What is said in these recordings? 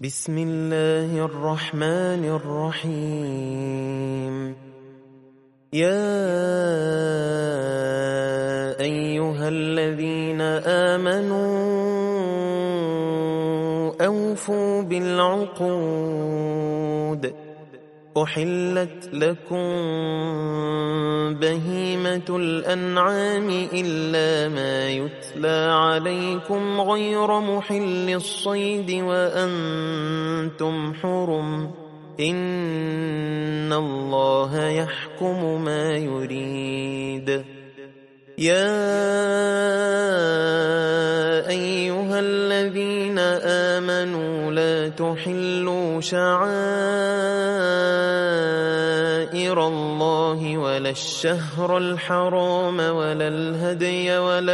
بسم الله الرحمن الرحيم. يا أيها الذين آمنوا أوفوا بالعقود. أحلت لكم بهيمة الأنعام إلا ما يتلى عليكم غير محل الصيد وأنتم حرم. إن الله يحكم ما يريد. يا أيها الذين آمنوا لا تحلوا شعائر الله ولا الشهر الحرام ولا الهدي ولا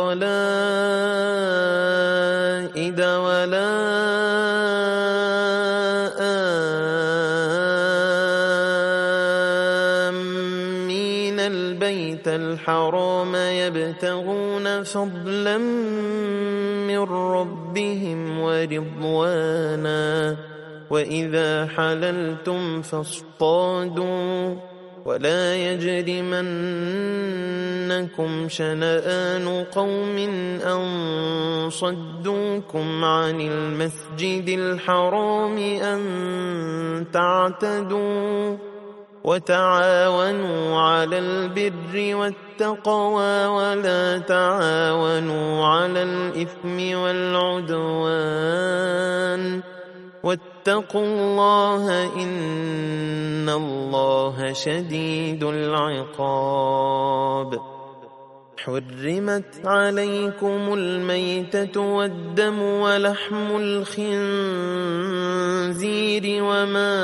القلائد ولا آمين البيت الحرام يبتغون فضلا من ربهم ورضوانا. وإذا حللتم فاصطادوا ولا يجرمنكم شنآن قوم أن صدوكم عن المسجد الحرام أن تعتدوا. وتعاونوا على البر والتقوى ولا تعاونوا على الإثم والعدوان. واتقوا الله إن الله شديد العقاب. حرمت عليكم الميتة والدم ولحم الخنزير وما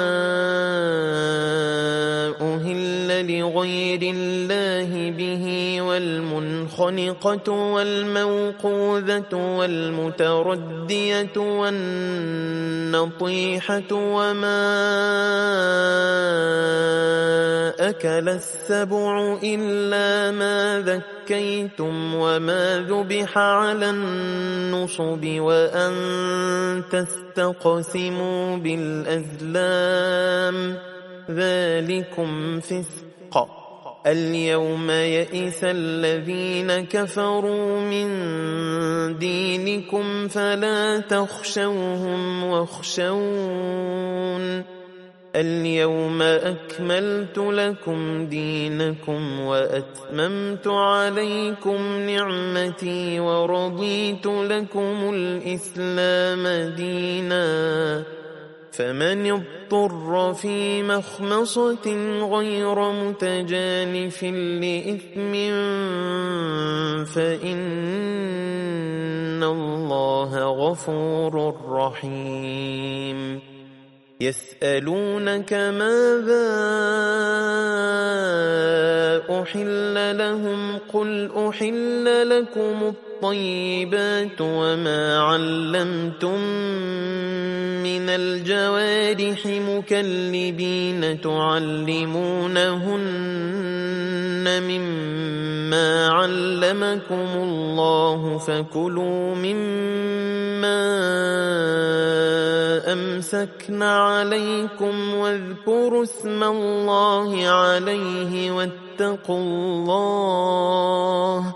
أهل لغير الله به والمنخنقة والموقوذة والمتردية والنطيحة وما أكل السبع إلا ما ذكيتم وما ذبح على النصب وأن تستقسموا بالأزلام ذلكم فسق. اليوم يئس الذين كفروا من دينكم فلا تخشوهم واخشون. اليوم أكملت لكم دينكم وأتممت عليكم نعمتي ورضيت لكم الإسلام دينا. فمن اضطر في مخمصة غير متجانف لإثم فإن الله غفور رحيم. يسألونك ماذا أحل لهم قل أحل لكم الطيبات وما علمتم من الجوارح مكلبين تعلمونهن مما علمكم الله فكلوا مما أمسكن عليكم واذكروا اسم الله عليه واتقوا الله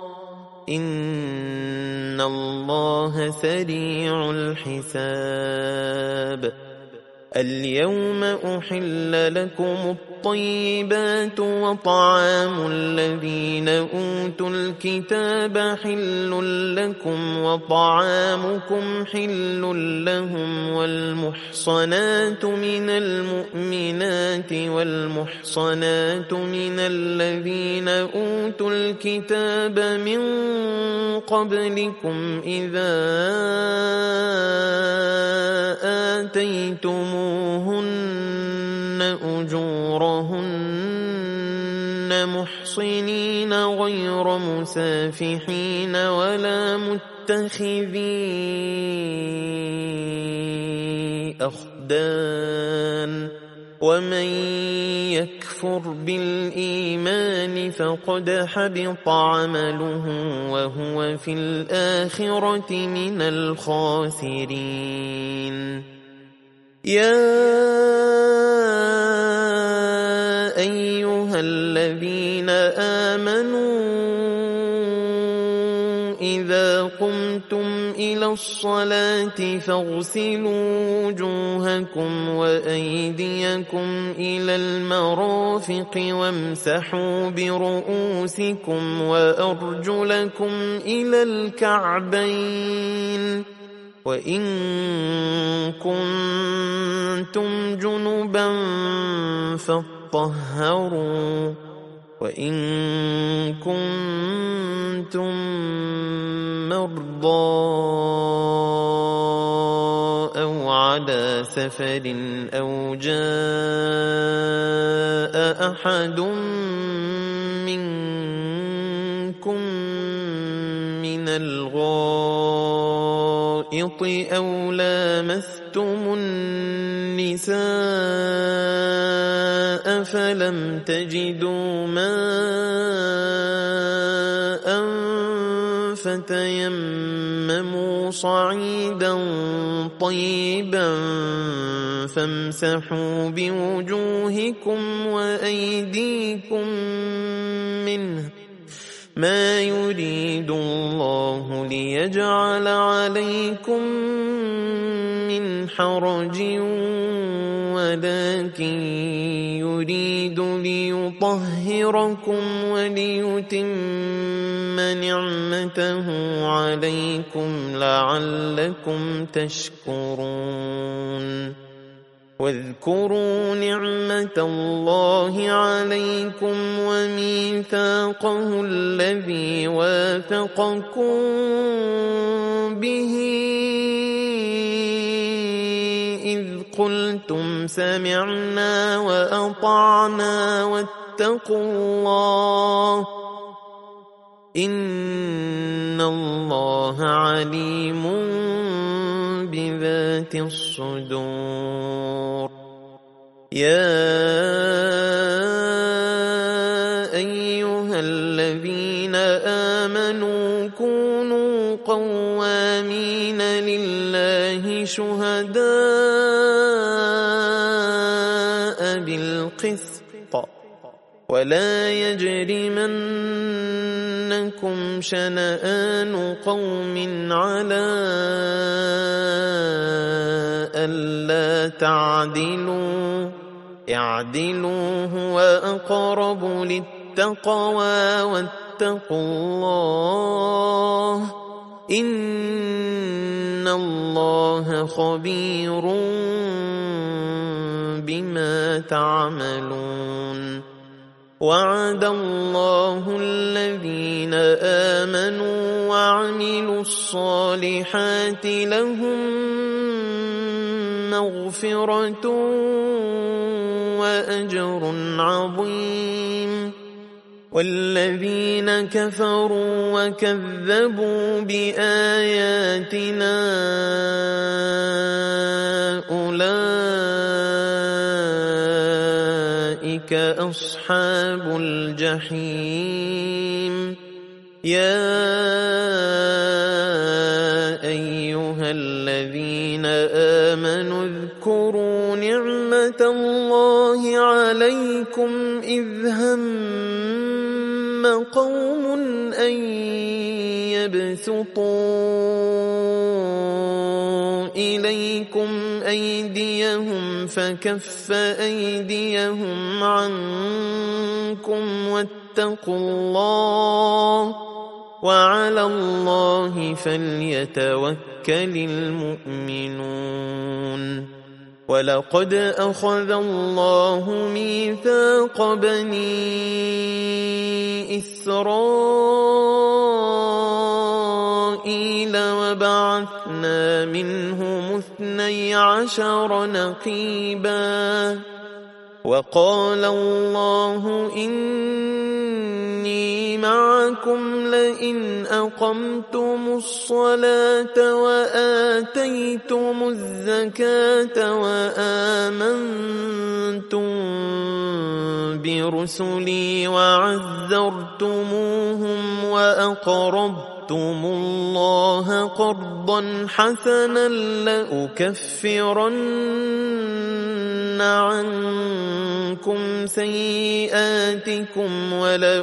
إن الله سريع الحساب. اليوم أحل لكم الطيبات وطعام الذين أوتوا الكتاب حل لكم وطعامكم حل لهم والمحصنات من المؤمنات والمحصنات من الذين أوتوا الكتاب من قبلكم إذا آتيتموهن أجورهن محصنين غير مسافحين ولا متخذي أخدان. ومن يكفر بالإيمان فقد حبط عمله وهو في الآخرة من الخاسرين. يا أيها الذين آمنوا إذا قمتم إلى الصلاة فاغسلوا وجوهكم وأيديكم إلى المرافق وامسحوا برؤوسكم وأرجلكم إلى الكعبين وإن كنتم جنبا فاطهروا وإن كنتم مرضى أو على سفر أو جاء أحد منكم من الغائط أو لامستم النساء فلم تجدوا ماء فتيمموا صعيدا طيبا فامسحوا بوجوهكم وأيديكم منه ما يريد الله ليجعل عليكم من حرج ولكن يريد ليطهركم وليتم نعمته عليكم لعلكم تشكرون واذكروا نعمة الله عليكم وميثاقه الذي واثقكم به إذ قلتم سمعنا وأطعنا واتقوا الله إن الله عليم بذات الصدور يا أيها الذين آمنوا كونوا قوامين لله شهداء بالقسط ولا يجرمنكم شنآن قوم على ألا تعدلوا اعدلوا هو أقرب للتقوى واتقوا الله إن الله خبير بما تعملون وعد الله الذين آمنوا وعملوا الصالحات لهم مغفرة وأجر عظيم والذين كفروا وكذبوا بآياتنا أولئك أصحاب الجحيم يا أيها الذين آمنوا اذكروا نعمة الله عليكم إذ هم قوم أن يبسطوا إليكم أيديهم فكف أيديهم عنكم واتقوا الله وعلى الله فليتوكل المؤمنون ولقد أخذ الله ميثاق بني إسرائيل وبعثنا منهم 12 نقيبا وقال الله إني معكم لئن أقمتم الصلاة وآتيتم الزكاة وآمنتم برسلي وعزرتموهم اللَّهَ قَرْضًا حَسَنًا لَأُكَفِّرَنَّ عَنكُمْ سَيِّئَاتِكُمْ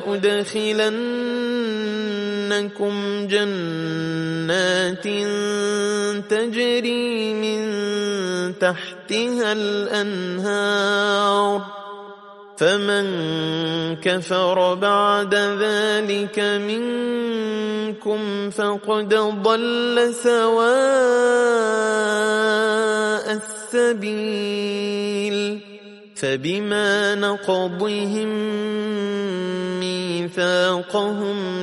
وَلَأُدْخِلَنَّكُمْ جَنَّاتٍ تَجْرِي مِن تَحْتِهَا الْأَنْهَارُ فَمَن كَفَرَ بَعْدَ ذَلِكَ مِنكُمْ فَقَدْ ضَلَّ سَوَاءَ السَّبِيلِ فَبِمَا نَقْضِهِم مِّيثَاقَهُمْ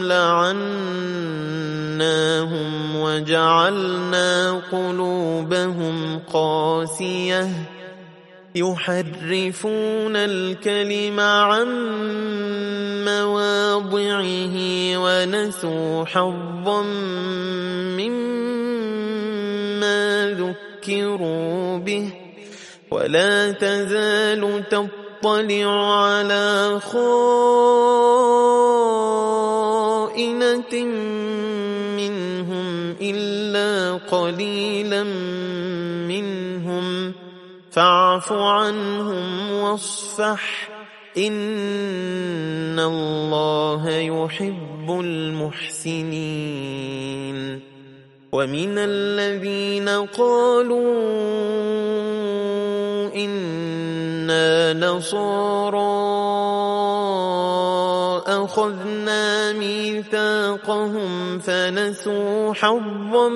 لَعَنَّاهُمْ وَجَعَلْنَا قُلُوبَهُمْ قَاسِيَةً يُحَرِّفُونَ الْكَلِمَ عَن مَّوَاضِعِهِ وَنَسُوا حَظًّا مِّمَّا ذُكِّرُوا بِهِ وَلَا تَزَالُ تَطَّلِعُ عَلَىٰ خَائِنَةٍ مِّنْهُمْ إِلَّا قَلِيلًا مِّنْهُمْ فَاعْفُ عَنْهُمْ وَاصْفَحْ إِنَّ اللَّهَ يُحِبُّ الْمُحْسِنِينَ وَمِنَ الَّذِينَ قَالُوا إِنَّا نَصَارَىٰ أَخَذْنَا مِيثَاقَهُمْ فَنَسُوا حَظًّا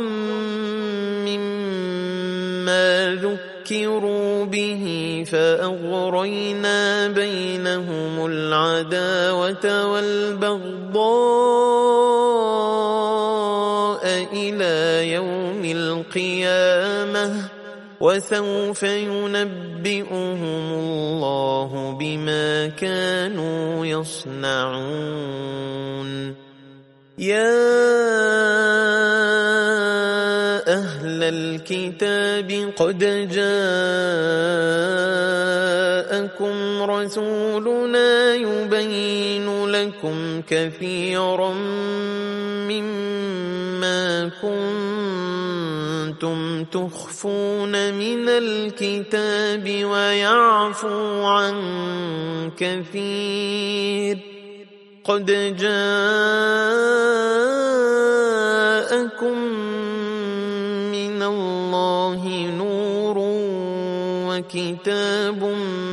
مِّمَّا ذُكِّرُوا بِهِ فَأَغْرَيْنَا بَيْنَهُمُ الْعَدَاوَةَ وَالْبَغْضَاءَ إِلَىٰ يَوْمِ الْقِيَامَةِ وَسَوْفَ يُنَبِّئُهُمُ اللَّهُ بِمَا كَانُوا يَصْنَعُونَ يَا أَهْلَ الْكِتَابِ قَدْ جَاءَكُمْ رَسُولُنَا يُبَيِّنُ لَكُمْ كَثِيرًا مِّمَّا كُنتُمْ تُخْفُونَ مِنَ الْكِتَابِ وَيَعْفُو عَن كَثِيرٍ قَدْ جَاءَكُم مِّنَ اللَّهِ نُورٌ وَكِتَابٌ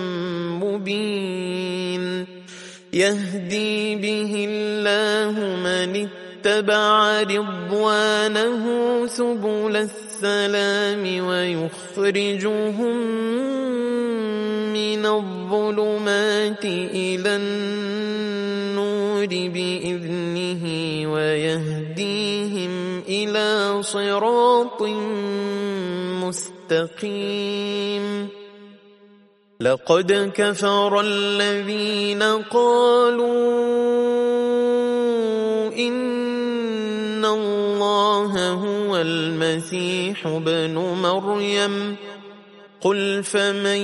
مُّبِينٌ يَهْدِي بِهِ اللَّهُ مَنِ اتَّبَعَ رِضْوَانَهُ سُبُلَ السَّلَامِ وَيُخْرِجُهُم مِّنَ الظُّلُمَاتِ إِلَى النُّورِ بِإِذْنِهِ وَيَهْدِيهِمْ إِلَىٰ صِرَاطٍ مُّسْتَقِيمٍ لَقَدْ كَفَرَ الَّذِينَ قَالُوا إِنَّ اللَّهَ هُوَ الْمَسِيحُ ابْنُ مَرْيَمَ قُلْ فَمَن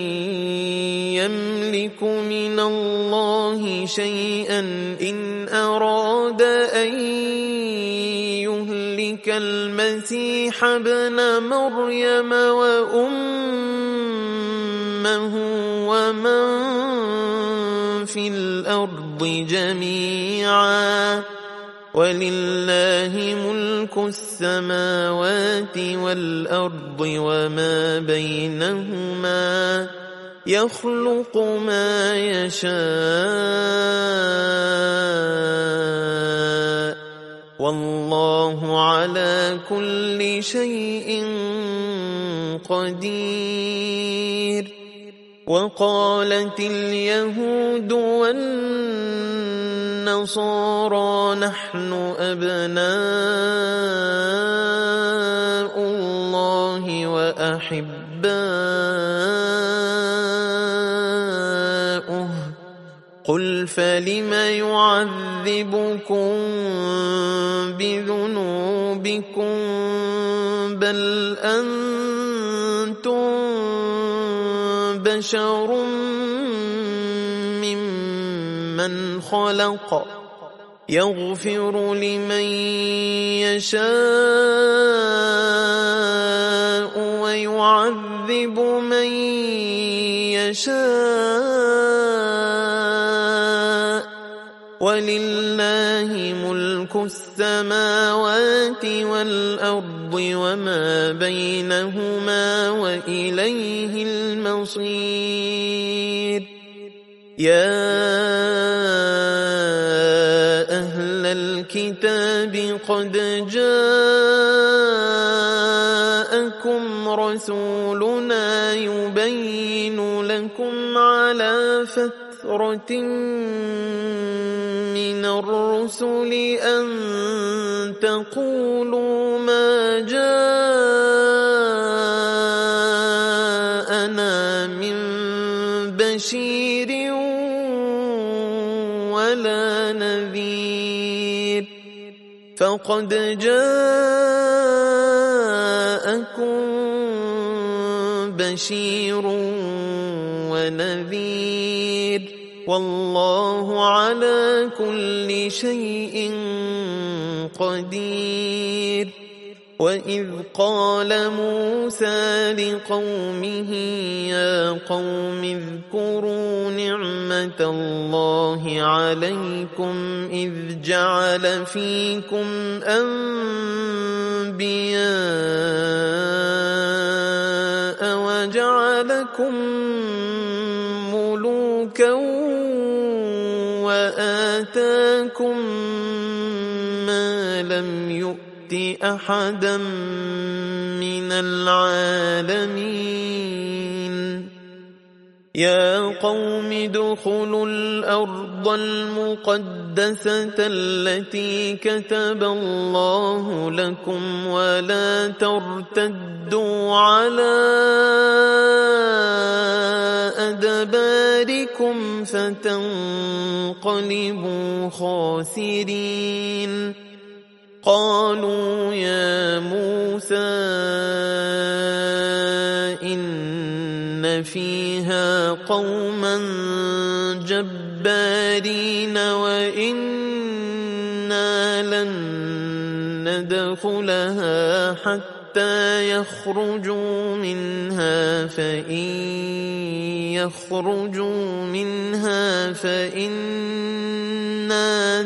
يَمْلِكُ مِنَ اللَّهِ شَيْئًا إِنْ أَرَادَ أَن يُهْلِكَ الْمَسِيحَ ابْنَ مَرْيَمَ وَأُمَّهُ وَمَن فِي الْأَرْضِ جَمِيعًا وَلِلَّهِ مُلْكُ السَّمَاوَاتِ وَالْأَرْضِ وَمَا بَيْنَهُمَا يَخْلُقُ مَا يَشَاءُ وَاللَّهُ عَلَى كُلِّ شَيْءٍ قَدِيرٌ وَقَالَتِ الْيَهُودُ وَالنَّصَارَىٰ نَحْنُ أَبْنَاءُ اللَّهِ وَأَحِبَّاؤُهُ قُلْ فَلِمَ يُعَذِّبُكُم بِذُنُوبِكُم بَلْ أَنتُم بَشَرٌ مِّمَّنْ خَلَقَ يغفر لمن يشاء ويعذب من يشاء ولله ملك السماوات والأرض وما بينهما وإليه المصير يا أهل الكتاب قد جاءكم رسولنا يبين لكم على فترة من الرسل أن تقولوا ما جاءنا من بشير ولا نذير فقد جاءكم بشير ونذير والله على كل شيء قدير وإذ قال موسى لقومه يا قوم اذكروا نعمة الله عليكم إذ جعل فيكم أنبياء وجعلكم ملوكا وآتاكم ما لم يؤت أحدا من العالمين يا قوم ادخلوا الأرض المقدسة التي كتب الله لكم ولا ترتدوا على أدباركم فتنقلبوا خاسرين قالوا يا موسى إن فيها قوما جبارين وإنا لن ندخلها حتى يخرجوا منها فإن يخرجوا منها فإنا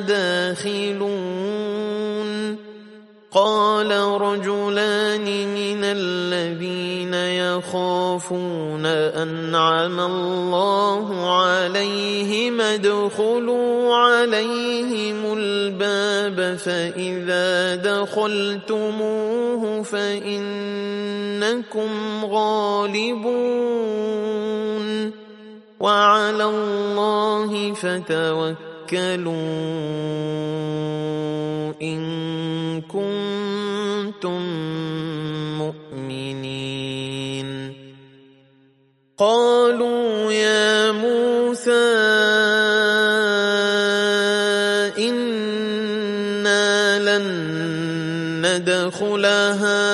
داخلون قال رجلان من الذين يخافون أنعم الله عليهم ادخلوا عليهم الباب فإذا دخلتموه فإنكم غالبون وعلى الله فتوكلوا إن كنتم مؤمنين قالوا يا موسى إنا لن ندخلها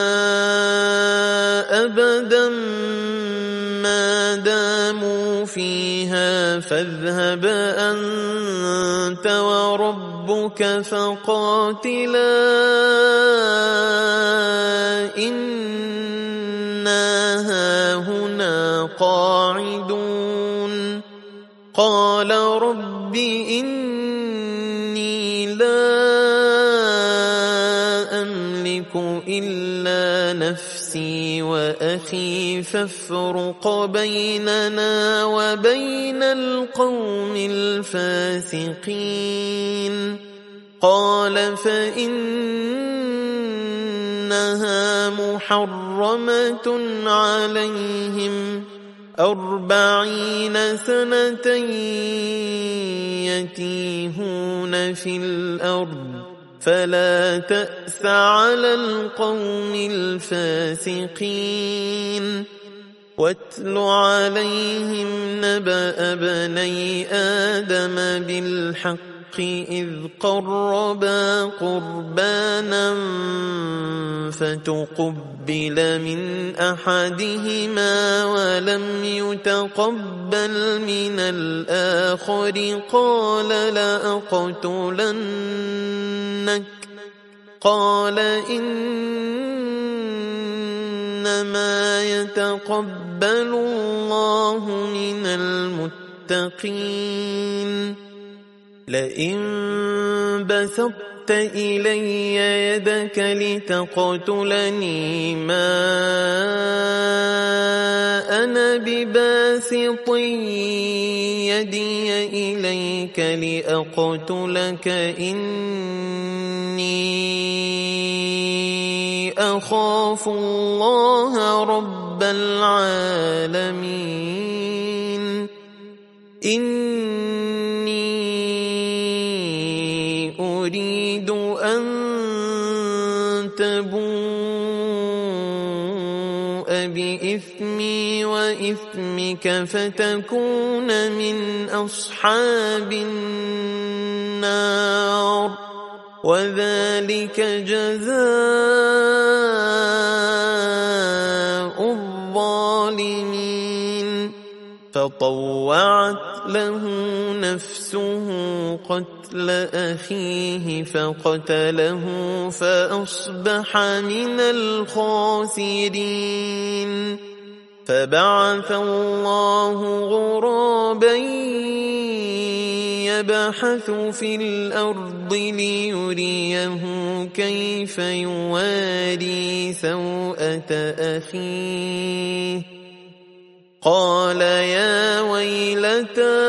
أبدا ما داموا فيها فاذهب أنت وربك فقاتلا إنا هاهنا قاعدون قال رب إني لا أملك إلا نفسي وأخي فافرق بيننا وبين القوم الفاسقين قال فإنها محرمة عليهم 40 سنة يتيهون في الأرض فلا تأس على القوم الفاسقين واتل عليهم نبأ بني آدم بالحق إذ قربا قربانا فتقبل من أحدهما ولم يتقبل من الآخر قال لأقتلنك قال إنما يتقبل الله من المتقين لئن بسطت إلي يدك لتقتلني ما أنا بباسط يدي إليك لأقتلك إني أخاف الله رب العالمين أريد أن تبوء بإثمي وإثمك فتكون من أصحاب النار وذلك جزاء الظالمين فطوعت له نفسه قتل أخيه فقتله فأصبح من الخاسرين فبعث الله غرابا يبحث في الأرض ليريه كيف يواري سوءة أخيه قال يا ويلتى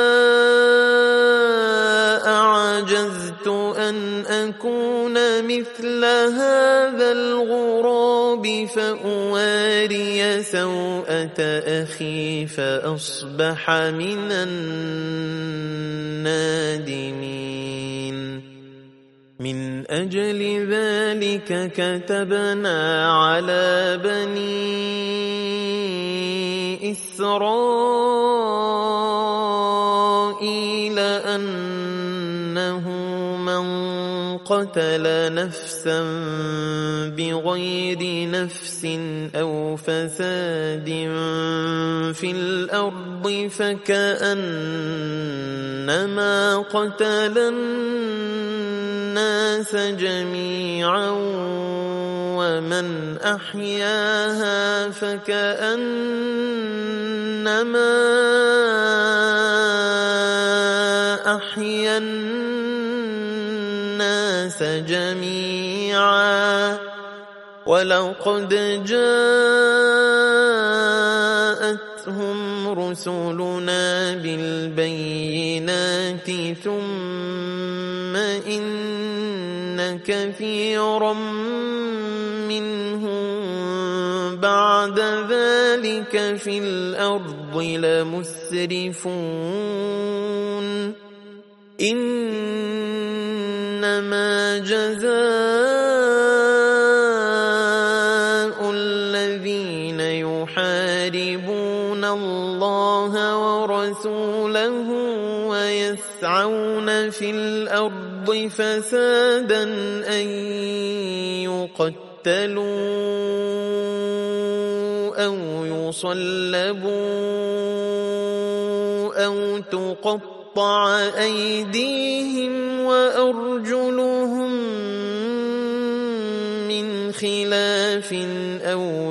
أعجزت أن أكون مثل هذا الغراب فأواري سوءة أخي فأصبح من النادمين من أجل ذلك كتبنا على بني إسرائيل أنه من قتل نفسا بغير نفس أو فساد في الأرض فكأنما قتل الناس جميعا ومن أحياها فكأنما أحيا الناس جميعا ولقد جاءتهم رسلنا بالبينات ثم إن كثيرا منهم بعد ذلك في الأرض لمسرفون إنما جزاء الذين يحاربون الله ورسوله ويسعون في الأرض فسادا أن يقتلوا أو يصلبوا أو تقطع أيديهم وأرجلهم من خلاف أو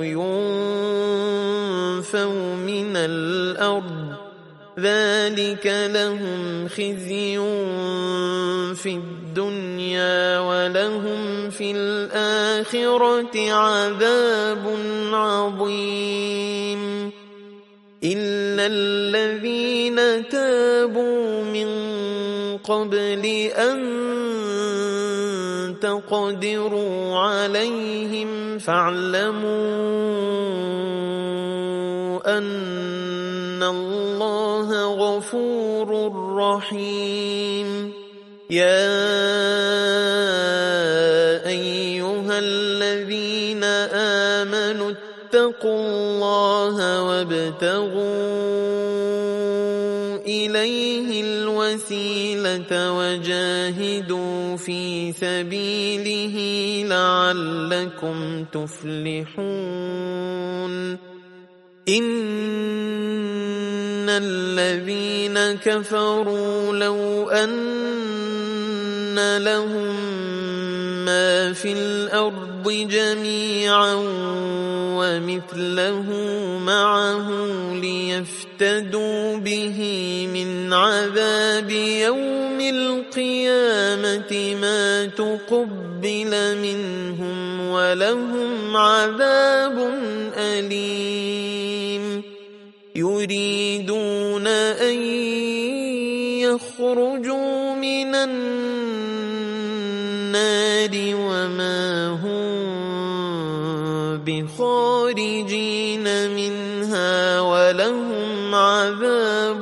ينفوا من الأرض ذلك لهم خزي في الدنيا ولهم في الآخرة عذاب عظيم إلا الذين تابوا من قبل أن تقدروا عليهم فاعلموا أن الله غفور رحيم يا أيها الذين آمنوا اتقوا الله وابتغوا إليه الوسيلة الوسيلة وجاهدوا في سبيله لعلكم تفلحون إن الذين كفروا لو أن لهم ما في الأرض جميعا ومثله معه ليفتدوا به من عذاب يوم القيامة ما تقبل منهم ولهم عذاب أليم يريدون أن يخرجوا من النار وما هم بخارجين منها ولهم عذاب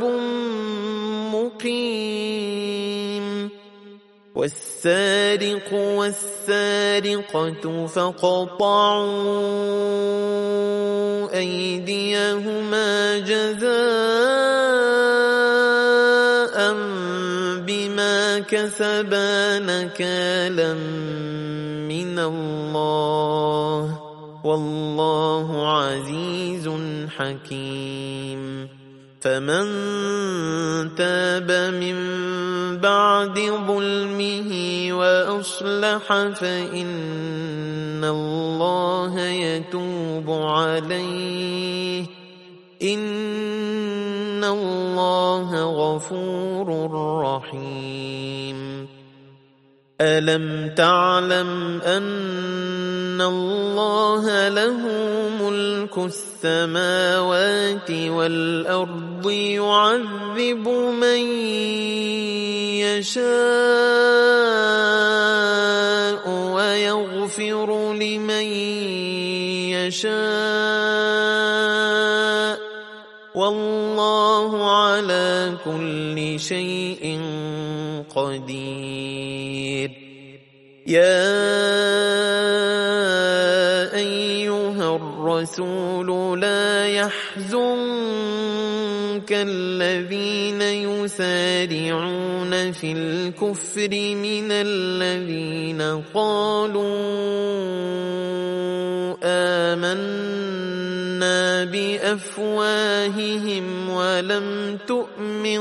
مقيم والسارق والسارقة فاقطعوا أيديهما جزاء بما كسبا نكالا من الله والله عزيز حكيم فمن تاب من بعد ظلمه وأصلح فإن الله يتوب عليه إن الله غفور رحيم ألم تعلم أن الله له ملك السماوات والأرض يعذب من يشاء ويغفر لمن يشاء والله على كل شيء قدير يا أيها الرسول لا يحزنك الذين يسارعون في الكفر من الذين قالوا آمنا بأفواههم ولم تؤمن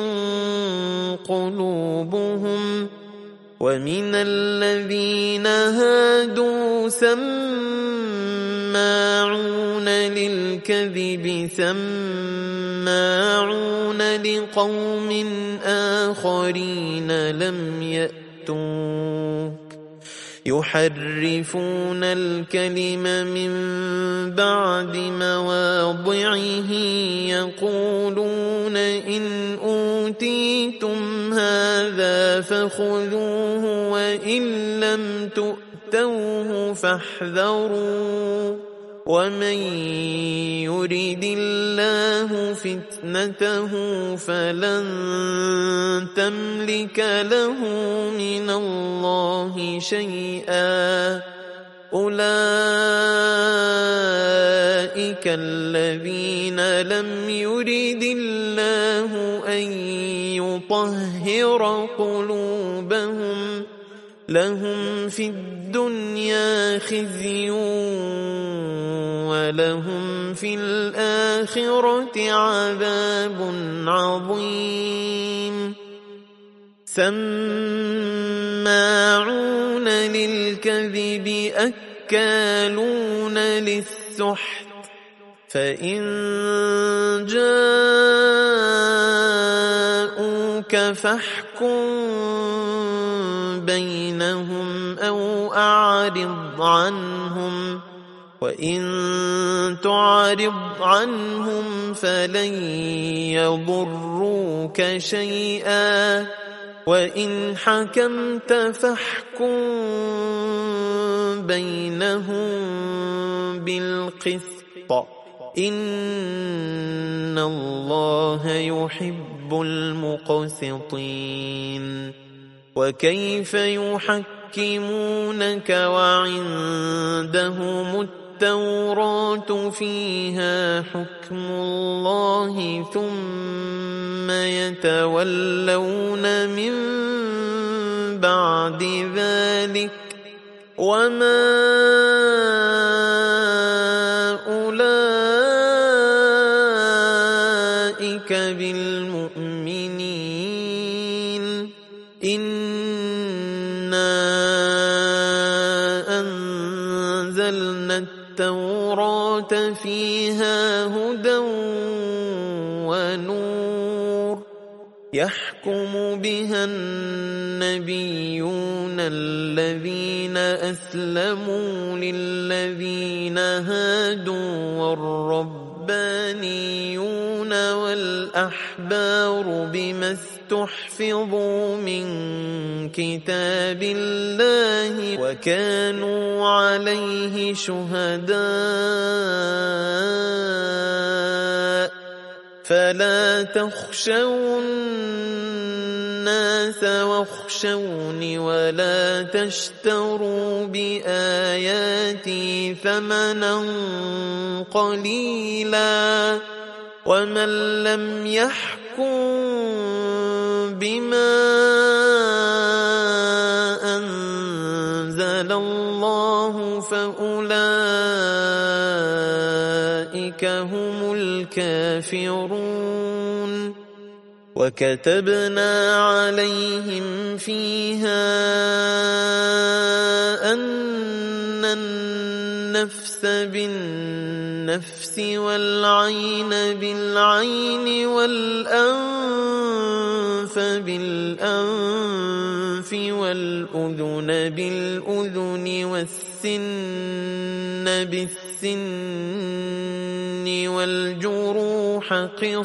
قلوبهم ومن الذين هادوا سماعون للكذب سماعون لقوم آخرين لم يأتوك يحرفون الكلم من بعد مواضعه يقولون إن أوتيتم هذا فخذوه وإن لم تؤتوه فاحذروا ومن يرد الله فتنته فلن تملك له من الله شيئا أولئك الذين لم يرد الله أن يطهر قلوبهم لهم في الدنيا خزي ولهم في الآخرة عذاب عظيم سماعون للكذب أكالون للسحت فإن جاءوك فاحكم بينهم أو أعرض عنهم وإن تعرض عنهم فلن يضروك شيئا وإن حكمت فاحكم بينهم بالقسط إن الله يحب المقسطين وكيف يحكمونك وعندهم التوراة فيها حكم الله ثم ثم يتولون من بعد ذلك وما أولئك بالمؤمنين إنا أنزلنا التوراة فيها هدى ونور يحكم بها النبيون الذين أسلموا للذين هادوا والربانيون والأحبار بما استحفظوا من كتاب الله وكانوا عليه شهداء فلا تخشوا الناس واخشوني ولا تشتروا بآياتي ثمنا قليلا ومن لم يحكم بما أنزل الله فأولئك هم الكافرون وكتبنا عليهم فيها أن النفس بالنفس والعين بالعين والأنف بالأنف والأذن بالأذن والسن بالسن والجروح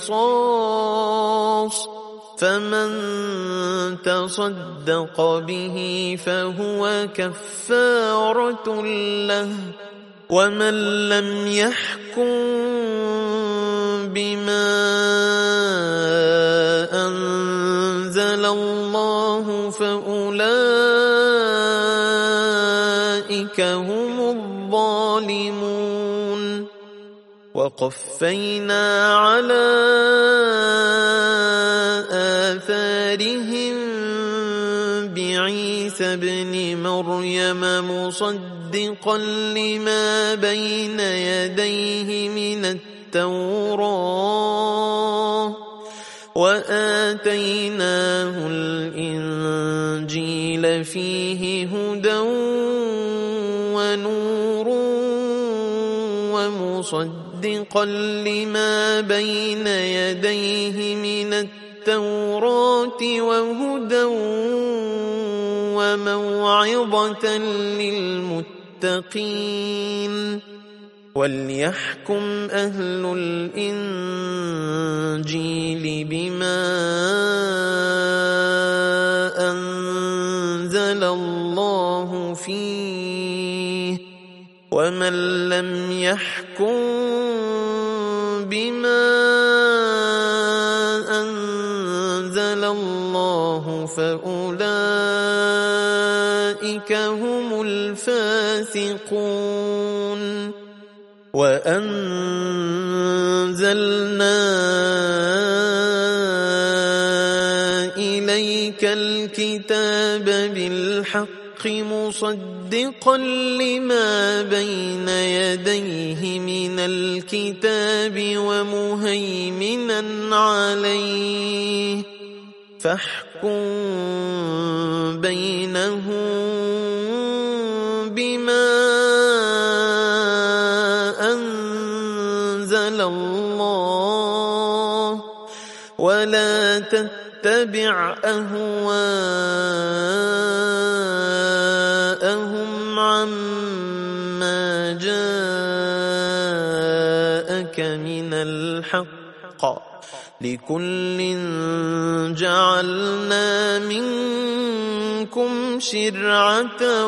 قصاص فمن تصدق به فهو كفارة له ومن لم يحكم بما أنزل الله فأولئك هم الظالمون وقفينا على آثارهم بعيسى ابن مريم مصدقا لما بين يديه من التوراة وآتيناه الإنجيل فيه هدى ونور ومصدقا لما بين يديه من التوراة وهدى وموعظة للمتقين وليحكم أهل الإنجيل بما أنزل الله فيه ومن لم يحكم بما أنزل الله فأولئك هم الفاسقون وأنزلنا إليك الكتاب بالحق مصدقا لما بين يديه من الكتاب ومهيمنا عليه فاحكم بينهم بما أنزل الله ولا تتبع أهواءهم عما جاءك من الحق لكل جعلنا منكم شرعة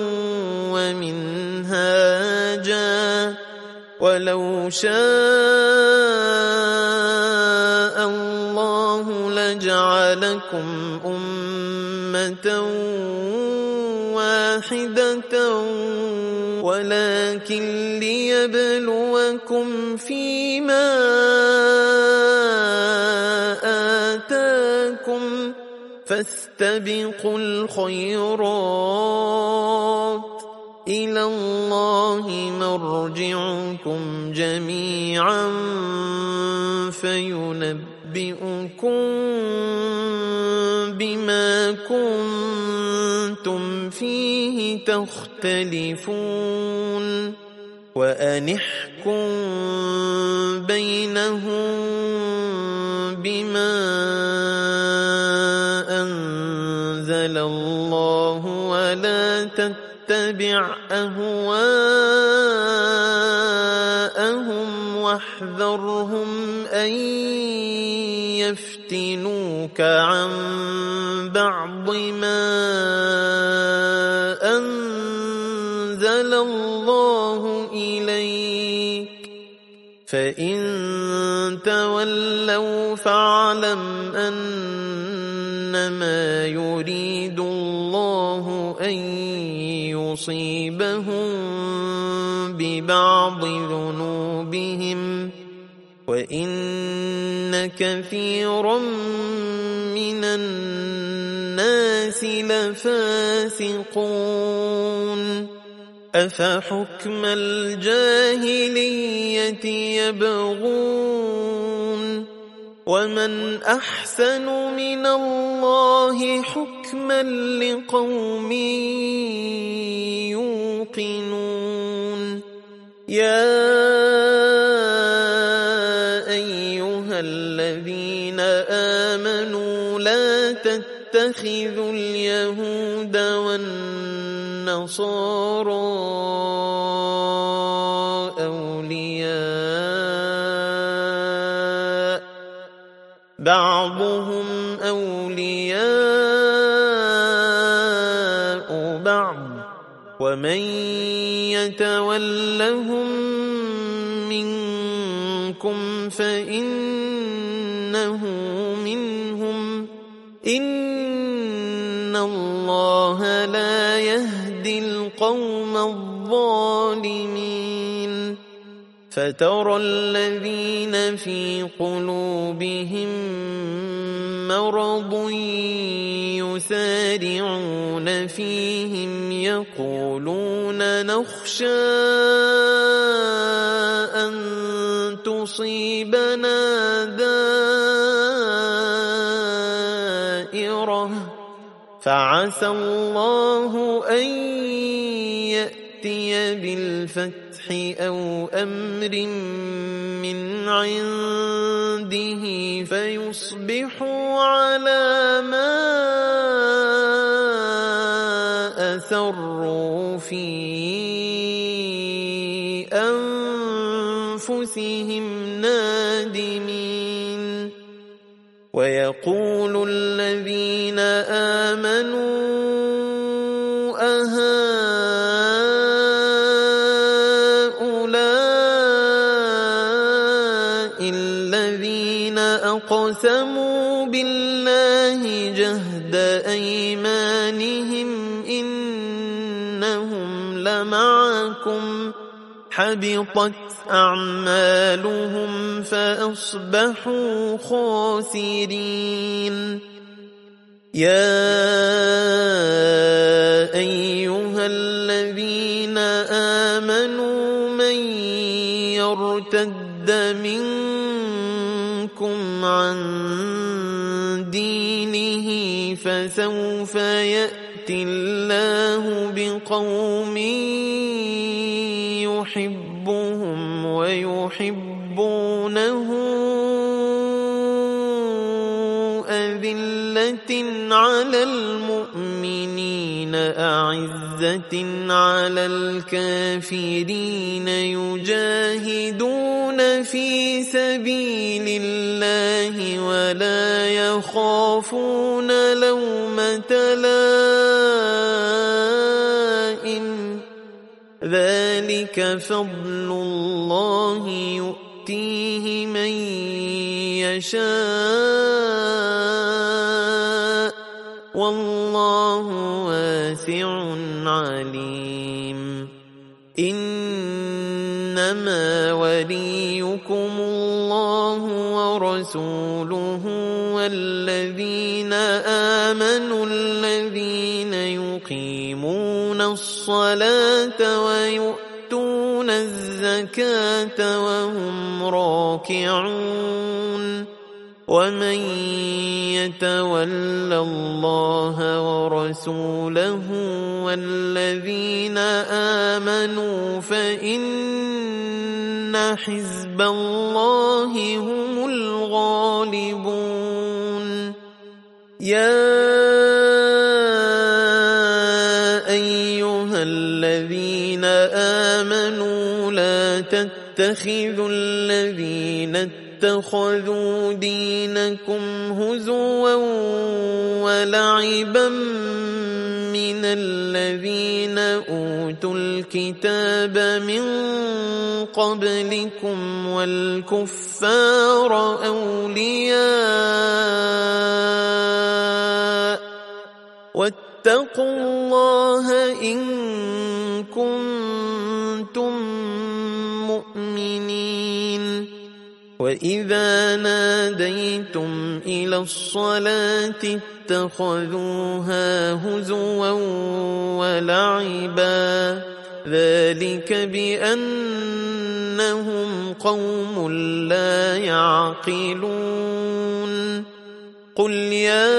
ومنهاجا ولو شاء الله لجعلكم أمة واحدة ولكن ليبلوكم فيما فاستبقوا الخيرات إلى الله مرجعكم جميعا فينبئكم بما كنتم فيه تختلفون وأن احكم بينهم بما أنزل الله ولا تتبع أهواءهم واحذرهم أن يفتنوك عن بعض ما أنزل الله إليك فإن تولوا فاعلم أنما يريد الله أن يصيبهم ببعض ذنوبهم وإن كثيرا من الناس لفاسقون أفحكم الجاهلية يبغون ومن أحسن من الله حكما لقوم يوقنون يا أيها الذين آمنوا لا تتخذوا اليهود والنصارى أولياء بعضهم أولياء بعض ومن يتولهم منكم فإنه منهم إن الله لا يهدي القوم الظالمين فترى الذين في قلوبهم مرض يسارعون فيهم يقولون نخشى أن تصيبنا دائرة فعسى الله أن يأتي بالفتح أو أمر من عنده فيصبحوا على ما أسروا في أنفسهم نادمين ويقول الذين آمنوا أقسموا بالله جهد أيمانهم إنهم لمعكم حبطت أعمالهم فأصبحوا خاسرين يا أيها الذين آمنوا من يرتد منكم عن دينه فسوف يأتي الله بقوم يحبهم ويحبونه أذلة على المؤمنين أعزة على الكافرين يجاهدون في سبيل الله ولا يخافون لومة لائم ذلك فضل الله يؤتيه من يشاء والله واسع عليم إنما وليكم الله ورسوله والذين آمنوا الذين يقيمون الصلاة ويؤتون الزكاة وهم راكعون ومن يتول الله ورسوله والذين آمنوا فإن حزب الله هم الغالبون يا أيها الذين آمنوا لا تتخذوا الذين اتخذوا دينكم هزوا ولعبا من الذين أوتوا الكتاب من قبلكم والكفار أولياء واتقوا الله إن كنتم مؤمنين وإذا ناديتم إلى الصلاة اتخذوها هزوا ولعبا ذلك بأنهم قوم لا يعقلون قل يا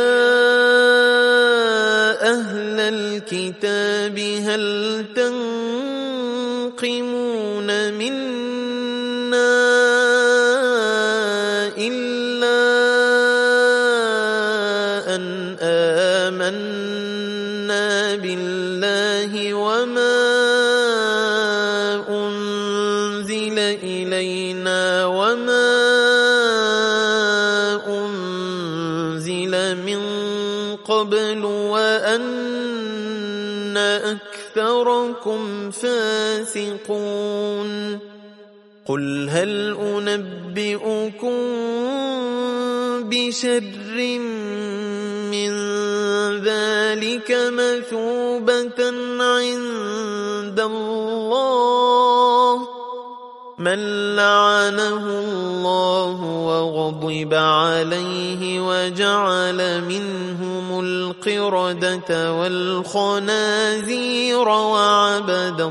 أهل الكتاب هل تنقمون منا إلا أن آمنا بالله وما أنزل إلينا وما أنزل من قبل وأن أكثركم فاسقون قل هل أنبئكم بشر من ذلك مثوبة عند الله من لعنه الله وغضب عليه وجعل منهم القردة والخنازير وعبد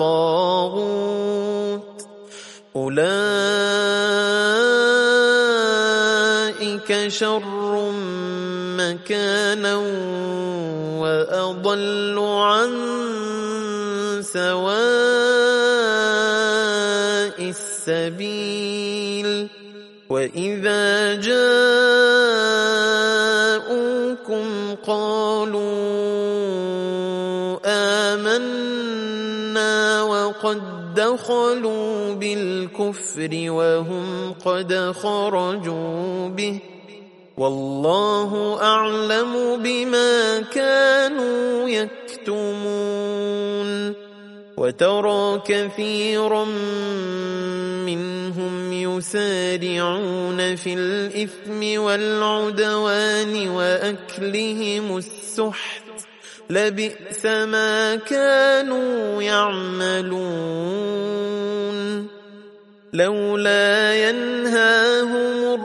الطاغوت أولئك شر مكانا وأضل عن سواء السبيل وإذا جاءوكم قالوا آمنا وقد دخلوا بالكفر وهم قد خرجوا به والله أعلم بما كانوا يكتمون وترى كثيرا منهم يسارعون في الإثم والعدوان وأكلهم السحت لبئس ما كانوا يعملون لولا ينهاهم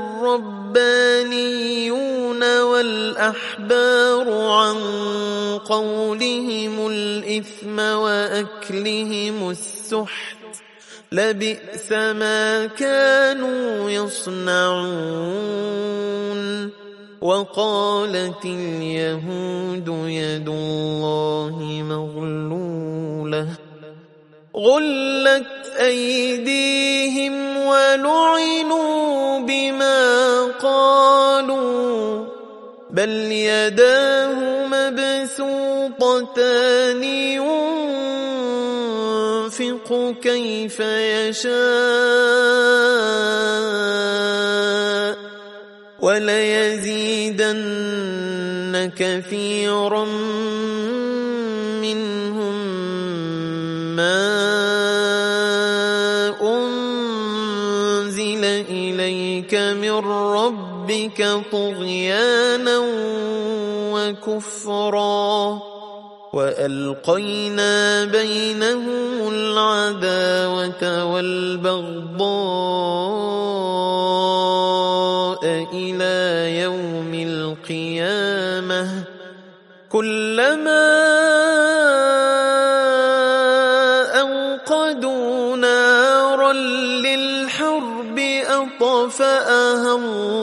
الربانيون والأحبار عن قولهم الإثم وأكلهم السحت لبئس ما كانوا يصنعون وقالت اليهود يد الله مغلولة غلت أيديهم ولعنوا بما قالوا بل يداه مبسوطتان ينفق كيف يشاء وليزيدن كثيرا منهم ما أنزل إليك من ربك طغيانا وكفرا وألقينا بينهم العداوة والبغضاء إلى يوم القيامة كلما أوقدوا نارا للحرب أطفأها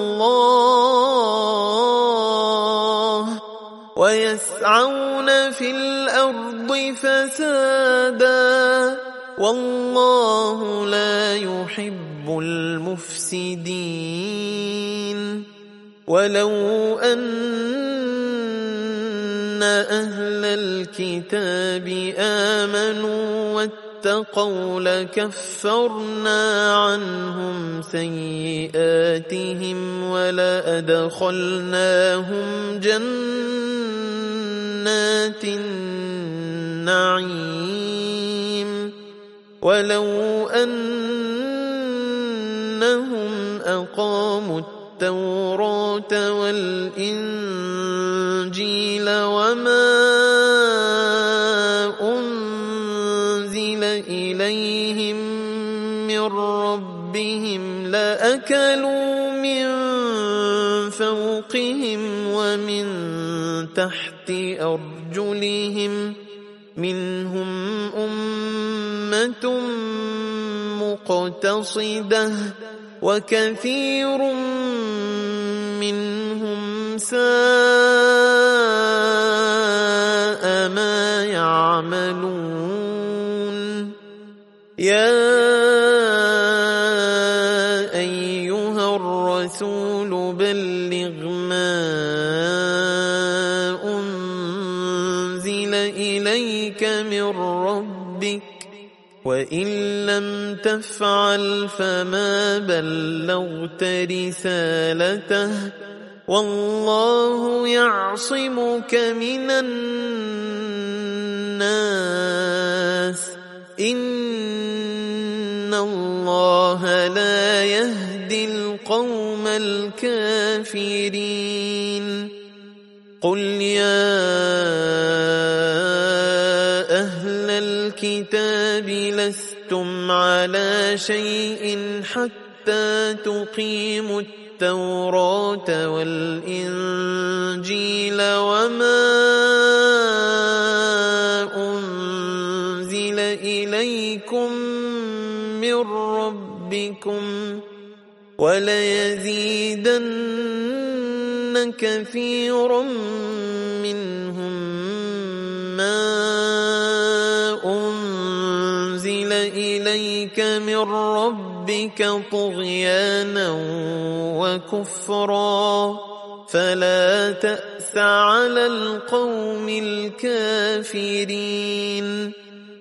الله ويسعون في الأرض فسادا والله لا يحب المفسدين ولو أن أهل الكتاب آمنوا واتقوا لكفرنا عنهم سيئاتهم ولأدخلناهم جنات النعيم ولو أنهم أقاموا التوراة والإنجيل وما أنزل إليهم من ربهم لأكلوا من فوقهم ومن تحت أرجلهم منهم أمة مقتصدة وكثير منهم ساء ما يعملون يا أيها الرسول بلغ ما أنزل إليك من ربك وإن لم تفعل فما بلغت رسالته والله يعصمك من الناس إن الله لا يهدي القوم الكافرين قل يا أهل الكتاب لستم على شيء حتى تقيموا التوراة والإنجيل وما أنزل إليكم من ربكم وليزيدن كثيرا منهم ما أنزل إليك من ربك طغيانا وكفرا فلا تأس على القوم الكافرين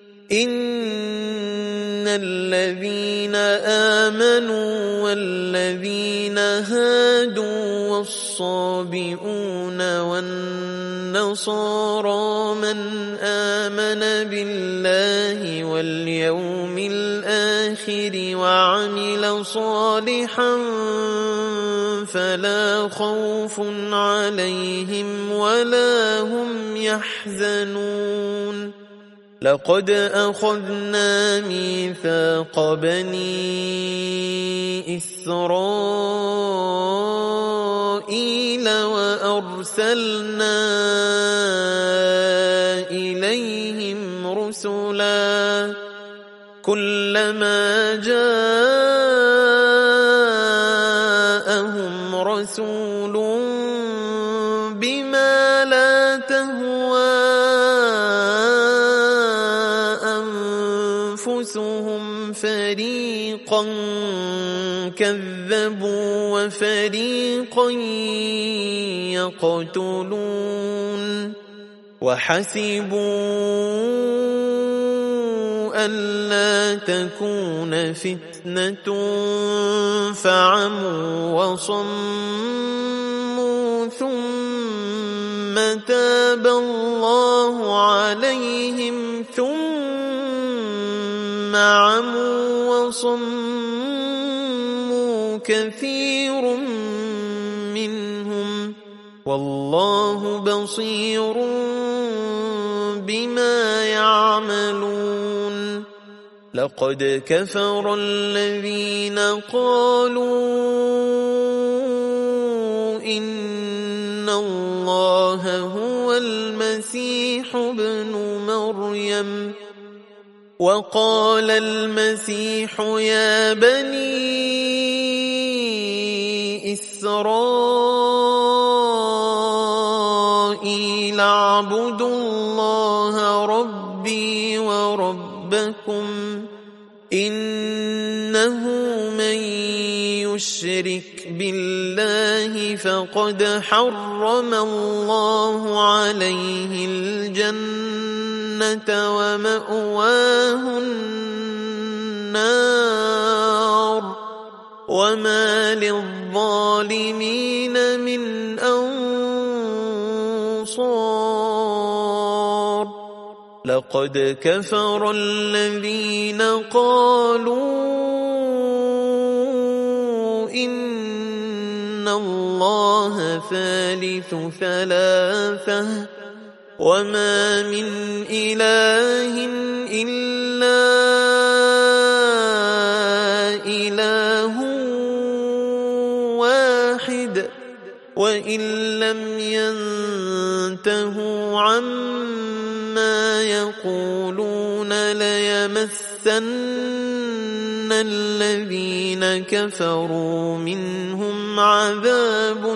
إن الذين آمنوا والذين هادوا والصابئون والنصارى من آمن بالله واليوم الآخر وعمل صالحا فلا خوف عليهم ولا هم يحزنون لقد أخذنا ميثاق بني إسرائيل وأرسلنا إليهم رسلا كلما جاءهم رسول بما لا تهوى أنفسهم فريقا كذبوا وفريقا يقتلون وحسبوا ألا تكون فتنة فعموا وصموا ثم تاب الله عليهم ثم عموا وصموا كثير منهم والله بصير بما يعملون لقد كفر الذين قالوا إن الله هو المسيح ابن مريم وقال المسيح يا بني إسرائيل اعبدوا الله ربي وربكم إنه من يشرك بالله فقد حرم الله عليه الجنة ومأواه النار وما للظالمين من أنصار لقد كفر الذين قالوا إن الله ثالث ثلاثة وما من إله إلا إله واحد وإن لم ينتهوا عما يقولون ليمسن الذين كفروا منهم عذاب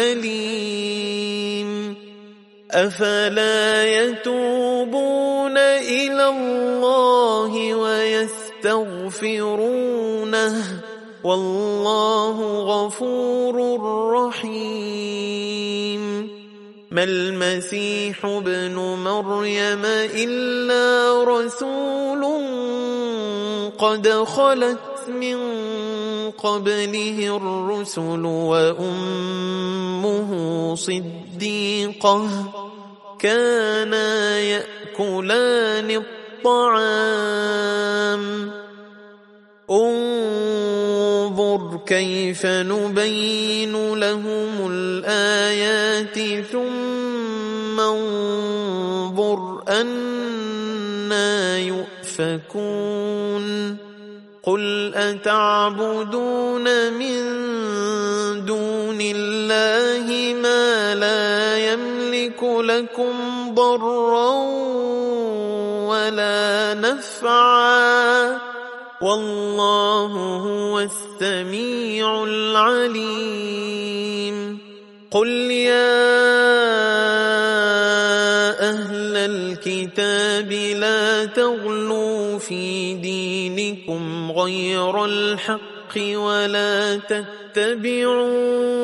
أليم أفلا يتوبون إلى الله ويستغفرونه والله غفور رحيم ما المسيح ابن مريم إلا رسول قد خلت من قبله الرسل وأمه صديقة كانا يأكلان الطعام انظر كيف نبين لهم الآيات ثم انظر أنى يؤفكون قل أتعبدون من دون الله ما لا يملك لكم ضرا ولا نفعا والله هو السميع العليم قل يا أهل الكتاب لا تغلوا في دينكم غير الحق ولا تتبعوا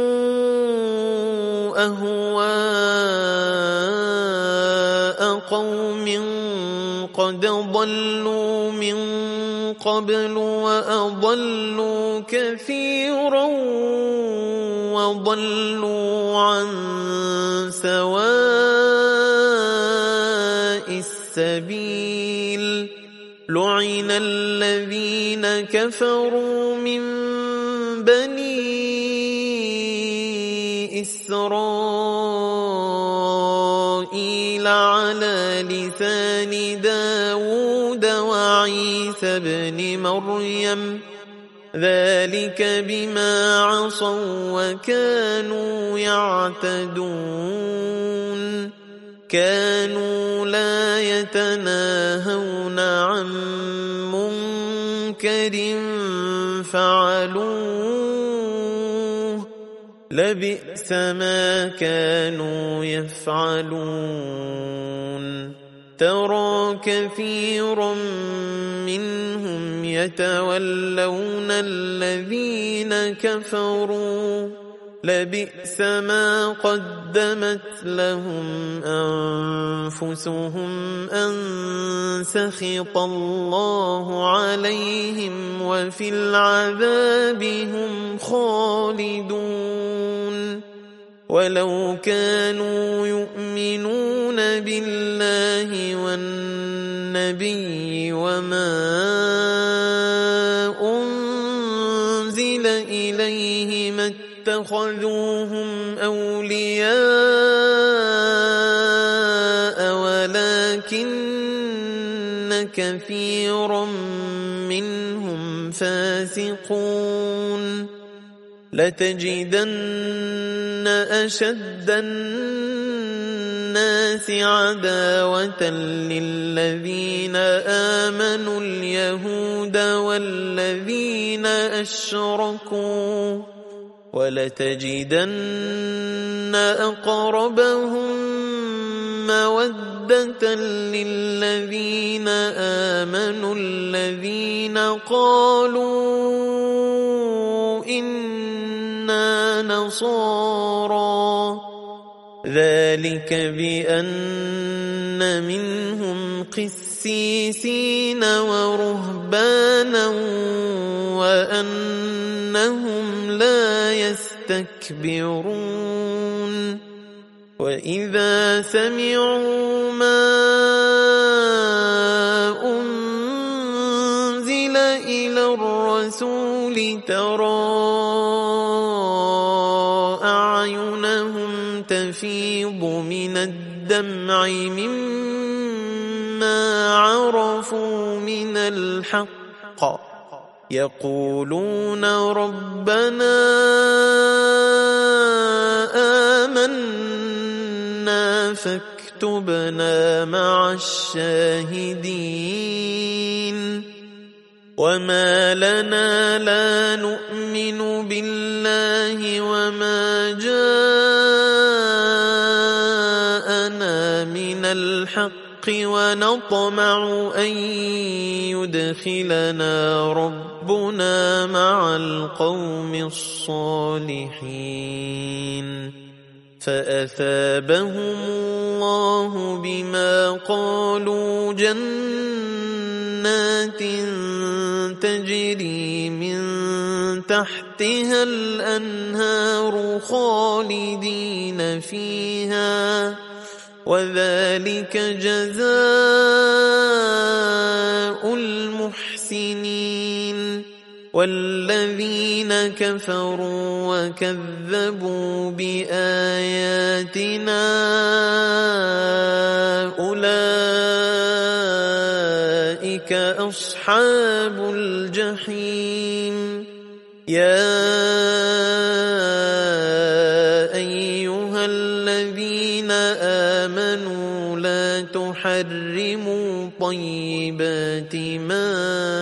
أهواء قوم قد ضلوا من قبل وأضلوا كثيرا وضلوا عن سواء السبيل لعن الذين كفروا من بني إسرائيل على لسان داود وعيسى بن مريم ذلك بما عصوا وكانوا يعتدون كانوا لا يتناهون عن منكر فعلوه لبئس ما كانوا يفعلون ترى كثيرا منهم يتولون الذين كفروا لبئس ما قدمت لهم أنفسهم أن سخط الله عليهم وفي العذاب هم خالدون ولو كانوا يؤمنون بالله والنبي وما أنزل إليه ما اتخذوهم أولياء ولكن كثيرا منهم فاسقون لتجدن أشد الناس عداوة للذين آمنوا اليهود والذين أشركوا ولتجدن أقربهم مودة للذين آمنوا الذين قالوا إنا نصارى ذلك بأن منهم قسيسين ورهبانا وأنهم لا يستكبرون وإذا سمعوا ما أنزل إلى الرسول ترى أعينهم تفيض من الدمع مما عرفوا من الحق يقولون ربنا آمنا فاكتبنا مع الشاهدين وما لنا لا نؤمن بالله وما جاءنا من الحق ونطمع أن يدخلنا ربنا مع القوم الصالحين فأثابهم الله بما قالوا جنات تجري من تحتها الأنهار خالدين فيها وذلك جزاء المحسنين والذين كفروا وكذبوا بآياتنا أولئك أصحاب الجحيم يا أيها الذين آمنوا لا تحرموا طيبات ما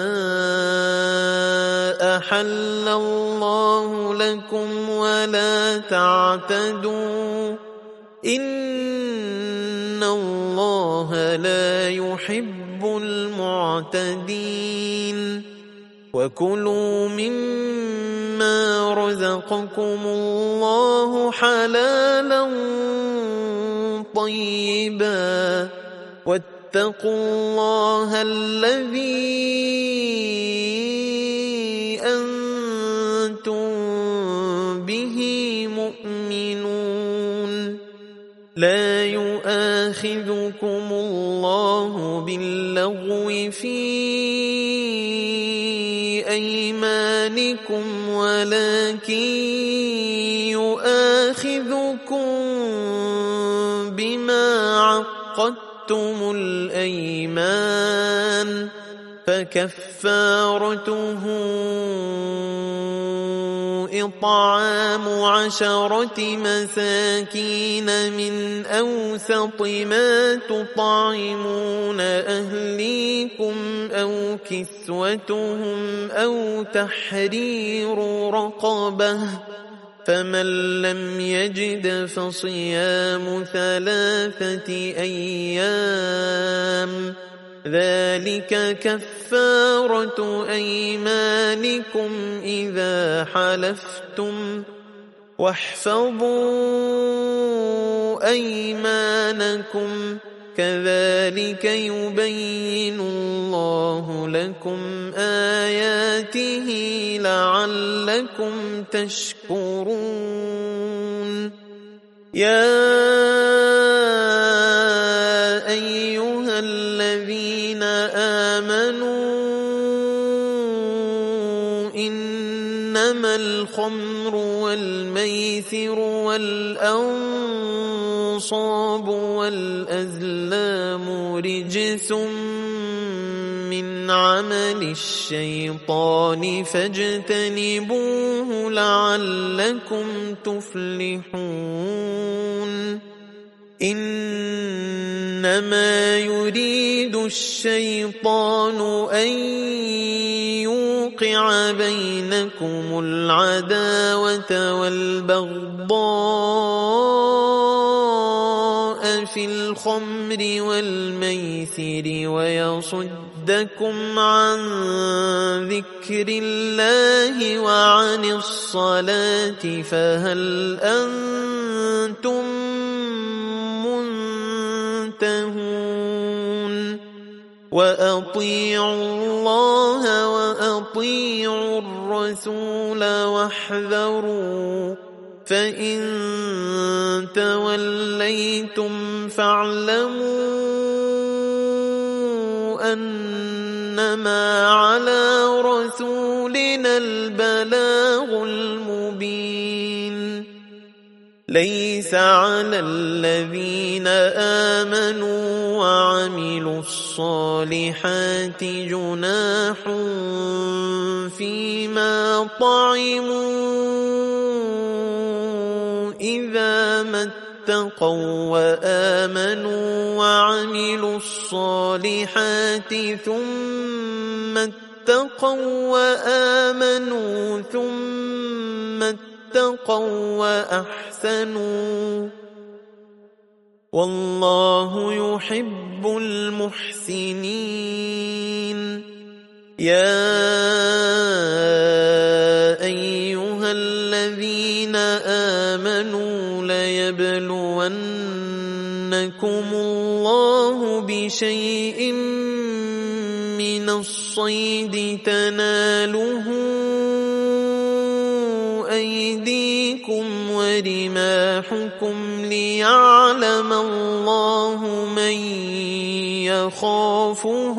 أحل الله لكم ولا تعتدوا إن الله لا يحب المعتدين وكلوا مما رزقكم الله حلالا طيبا واتقوا الله الذي أنتم به مؤمنون لا يؤاخذكم الله باللغو في أيمانكم ولكن يؤاخذكم بما عقدتم الأيمان فكفارته إطعام 10 مساكين من أوسط ما تطعمون أهليكم أو كسوتهم أو تحرير رقبة فمن لم يجد فصيام 3 أيام ذلك كفارة أيمانكم إذا حلفتم واحفظوا أيمانكم كذلك يبين الله لكم آياته لعلكم تشكرون يا أيها الذين آمنوا إنما الخمر والميسر والأنصاب والأزلام رجس عمل الشيطان فاجتنبوه لعلكم تفلحون إنما يريد الشيطان أن يوقع بينكم العداوة والبغضاء في الخمر والميسر ويصدكم عن ذكر الله وعن الصلاة فهل أنتم منتهون وأطيعوا الله وأطيعوا الرسول واحذروا فإن توليتم فاعلموا أنما على رسولنا البلاغ المبين ليس على الذين آمنوا وعملوا الصالحات جناح فيما طعموا إذا ما اتقوا وآمنوا وعملوا الصالحات ثم اتقوا وآمنوا ثم اتقوا وأحسنوا والله يحب المحسنين يا أيها الذين آمنوا ليبلونكم الله بشيء من الصيد تناله أيديكم ورماحكم ليعلم الله من يخافه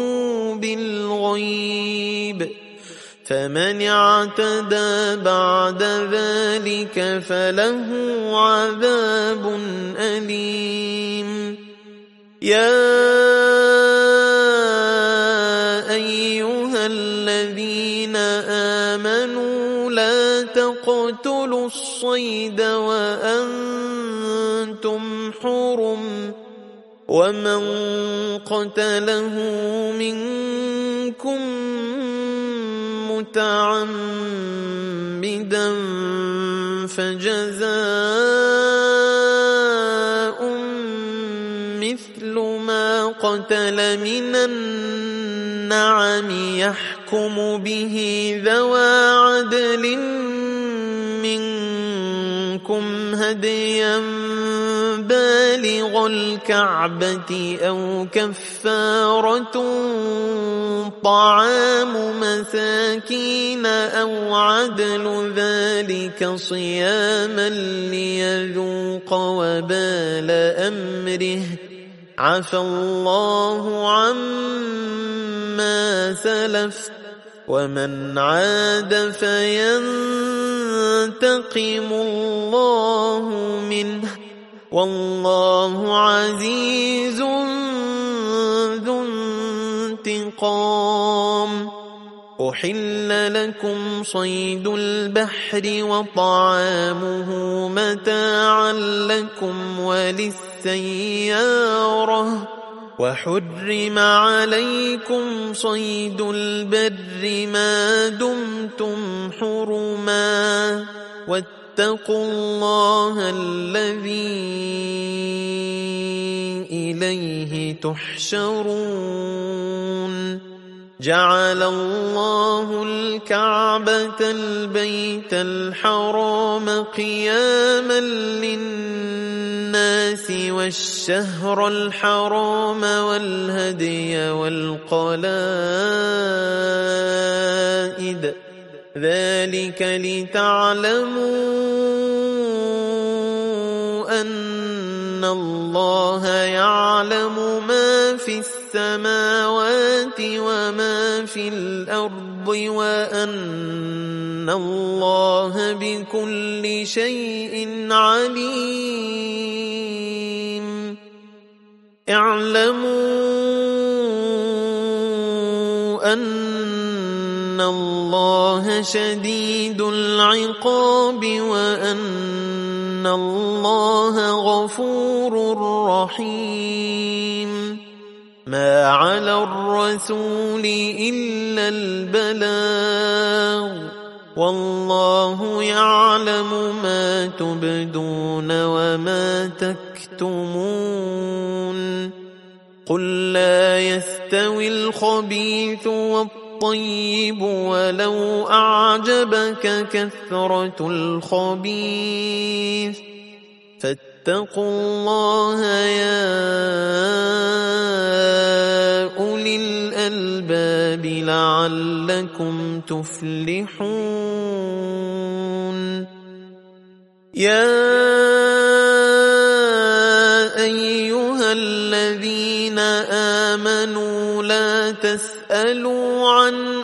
بالغيب فمن اعتدى بعد ذلك فله عذاب أليم يا أيها الذين آمنوا لا تقتلوا الصيد وأنتم حرم ومن قتله منكم متعمدا فجزاء مثل ما قتل من النعم يحكم به ذوى عدل منكم هديا بالغ الكعبة أو كفارة طعام مساكين أو عدل ذلك صياما ليذوق وبال أمره عفى الله عما سلف ومن عاد فينتقم الله منه والله عزيز ذو انتقام أحل لكم صيد البحر وطعامه متاعا لكم وللسيارة وحرم عليكم صيد البر ما دمتم حرما واتقوا الله الذي إليه تحشرون جعل الله الكعبة البيت الحرام قياما للناس والشهر الحرام والهدي والقلائد ذلك لتعلموا أن الله يعلم ما في السماوات وما في الأرض وأن الله بكل شيء عليم اعلموا أن شديد العقاب وأن الله غفور رحيم. ما على الرسول إلا البلاغ والله يعلم ما تبدون وما تكتمون. قل لا يستوي الخبيث والطيب ولو أعجبك كثرة الخبيث فاتقوا الله يا أولي الألباب لعلكم تفلحون. يا أيها الذين آمنوا لا تسألوا عن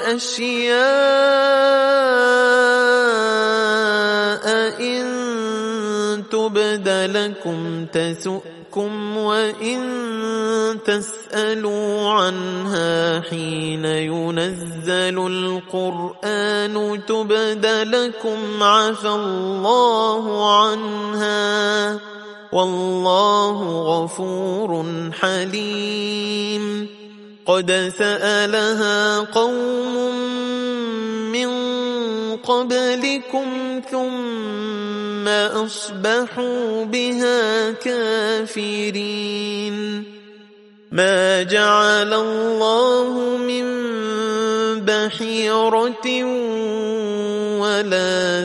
أشياء إن تبد لكم تسؤكم وإن تسألوا عنها حين ينزل القرآن تبد لكم عفى الله عنها والله غفور حليم. قد سألها قوم من قبلكم ثم أصبحوا بها كافرين. ما جعل الله من بحيرة ولا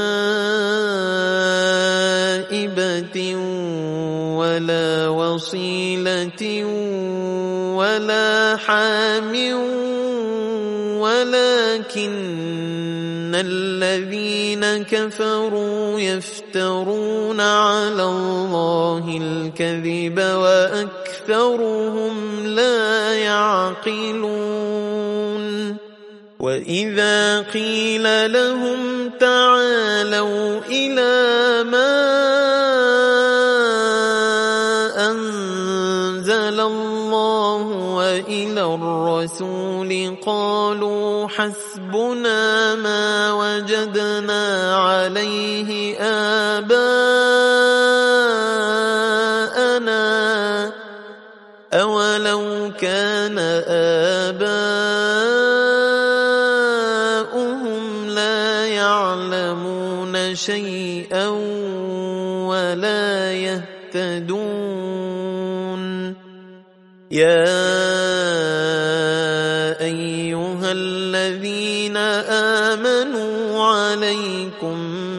سائبة ولا وصيلة ولا حام ولكن الذين كفروا يفترون على الله الكذب وأكثرهم لا يعقلون. وإذا قيل لهم تعالوا إلى ما أنزل الله وإلى الرسول قالوا حسبنا ما وجدنا عليه آباءنا أولو كان آباؤهم لا يعلمون شيئا ولا يهتدون. يا أيها الذين آمنوا عليكم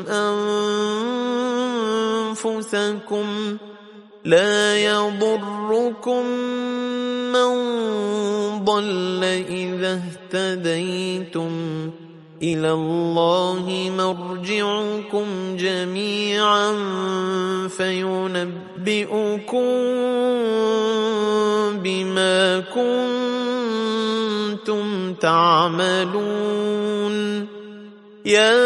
أنفسكم لا يضركم من ضل إذا اهتديتم إلى الله مرجعكم جميعا فينبئكم بما كنتم تعملون. يا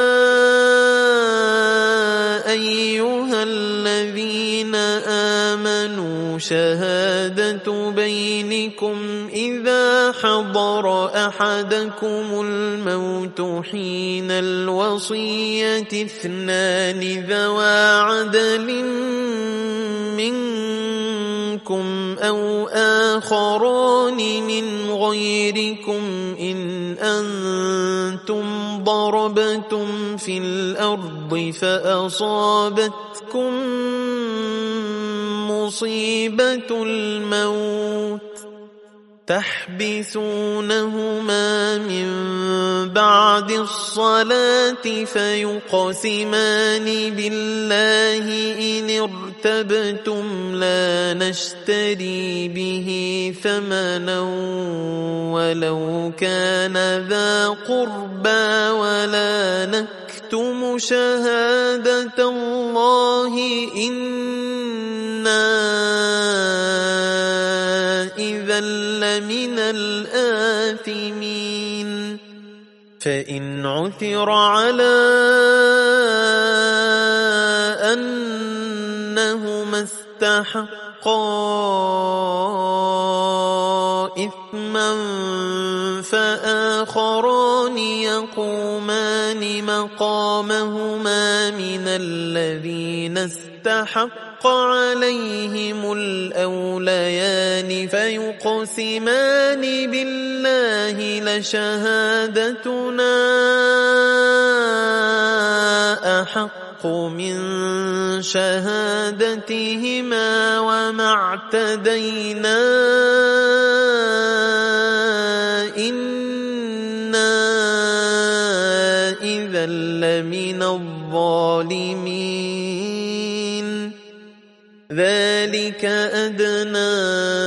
أيها الذين آمنوا شهادة بينكم إذا حضر أحدكم الموت حين الوصية اثنان ذوى عدل منكم أو آخران من غيركم إن أنتم ضربتم في الأرض فأصابتكم مصيبة الموت تحبسونهما من بعد الصلاة فيقسمان بالله إن ارتبتم لا نشتري به ثمنا ولو كان ذا قربى ولا نكتم شهادة الله إنا إذا لمن الآثمين. فإن عثر على أنهما استحقا إثما فآخران يقومان مقامهما من الذين استحق عليهم الأوليان فيقسمان بالله لشهادتنا أحق من شهادتهما وما اعتدينا إنا إذا لمن الظالمين ذلك أدنى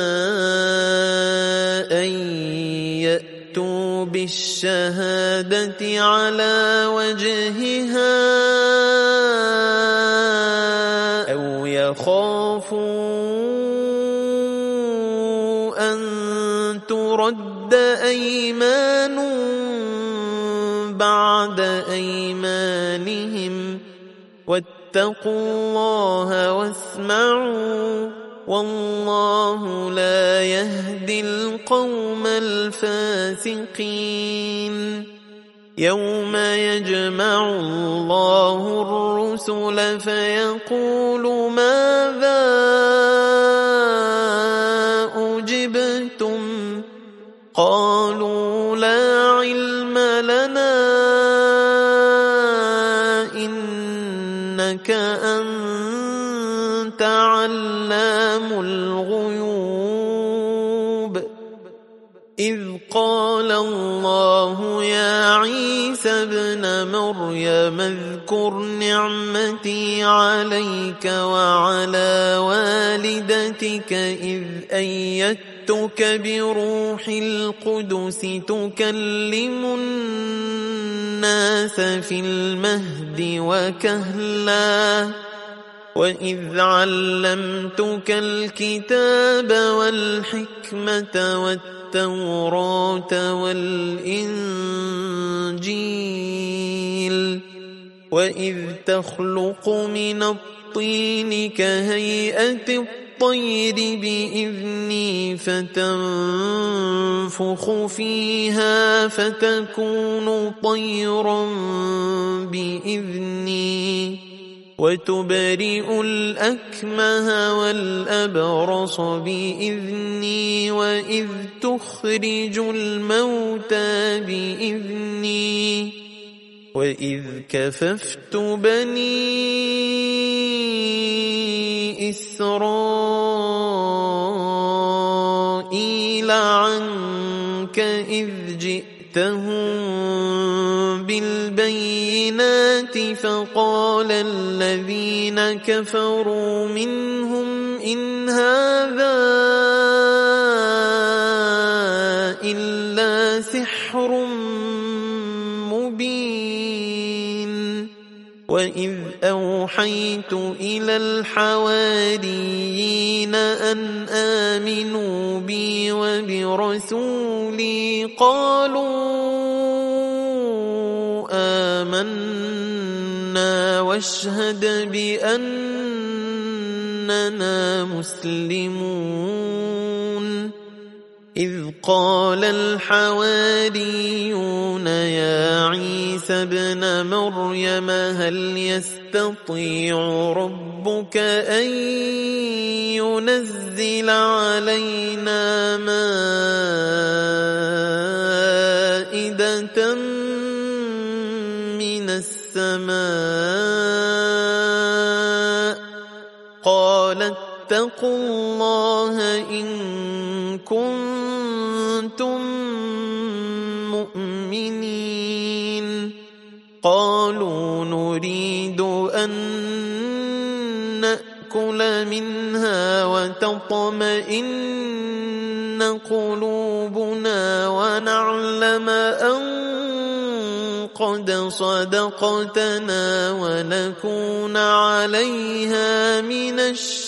أن يأتوا بالشهادة على وجهها أو يخافوا أن ترد أيمان بعد أيمانهم واتقوا الله واسمعوا والله لا يهدي القوم الفاسقين يوم يجمع الله الرسل فيقول ماذا أجبتم قالوا لا علم لنا إنك أنت علام الغيوب إذ قال الله يا عيسى ابن مريم اذكر نعمتي عليك وعلى والدتك إذ أيدتك بروح القدس تكلم الناس في المهد وكهلا وإذ علمتك الكتاب والحكمة والتوراة والإنجيل وإذ تخلق من الطين كهيئة الطير بإذني فتنفخ فيها فتكون طيرا بإذني وتبرئ الأكمه والأبرص بإذني وإذ تخرج الموتى بإذني وإذ كففت بني إسرائيل عنك إذ جئتهم بالبينات فقال الذين كفروا منهم إن هذا إلا سحر مبين وإذ أوحيت إلى الحواريين أن آمنوا بي وبرسولي قالوا آمنا واشهد بأننا مسلمون إذ قال الحواريون يا عيسى ابن مريم هل يستطيع ربك أن ينزل علينا مائدة من السماء قال اتقوا الله إن كنتم مؤمنين قالوا نريد أن نأكل منها وتطمئن قلوبنا ونعلم أن قد صدقتنا ونكون عليها من